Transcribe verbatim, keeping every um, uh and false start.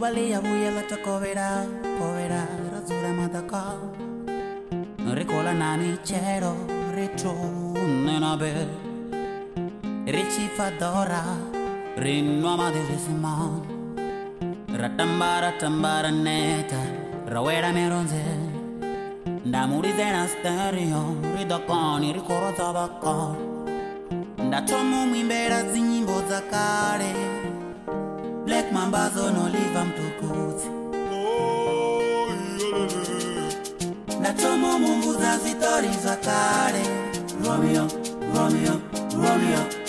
Ubalia buia la tocovera, povera, razzura mataka. Ricola nani cero, riccio nena be. Ricci fadora, rinno amadesima. Ratambara tambara neta, rawera meronze. Da muri zena stereo, ridokoni, ricoro tabacco. Da tomo mimbera zinyimbo za kale. Black mambazo no live am to good. Da tomo mumbu za zitori za kale. Romeo, Romeo, Romeo.